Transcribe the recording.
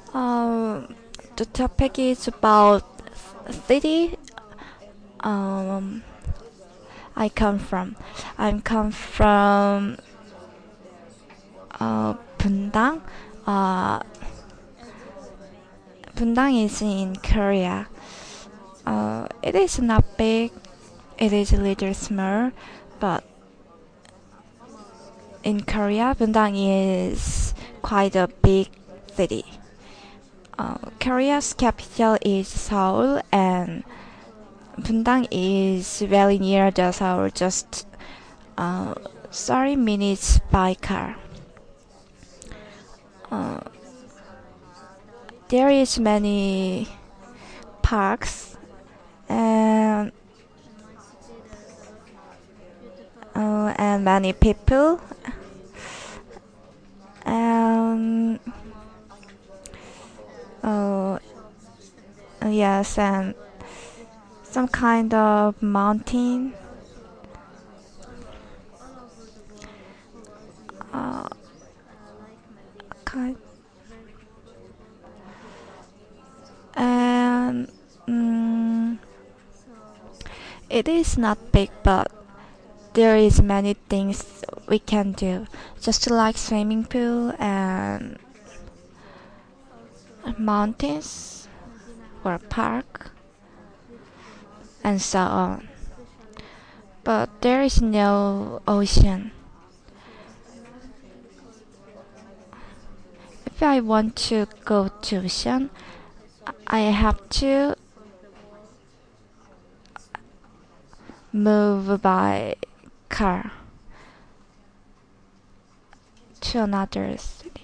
Um, the topic is about city. Um, I come from. I come from Bundang. Uh, Bundang is in Korea. It is not big. It is a little small, but in Korea, Bundang is quite a big city. Korea's capital is Seoul, and Bundang is very near the Seoul, just uh, 30 minutes by car. Uh, there is many parks and many people and uh, yes, and some kind of mountain. Uh, kind and mm, it is not big, but there is many things we can do, just like swimming pool and mountains or park and so on. But there is no ocean. If I want to go to ocean, I have to move by car to another city.